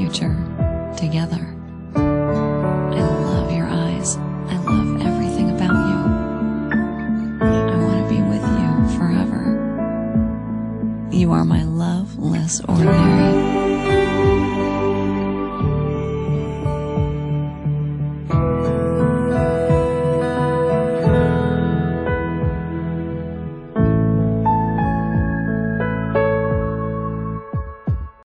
future together. I love your eyes. I love everything about you. I want to be with you forever. You are my love, less ordinary.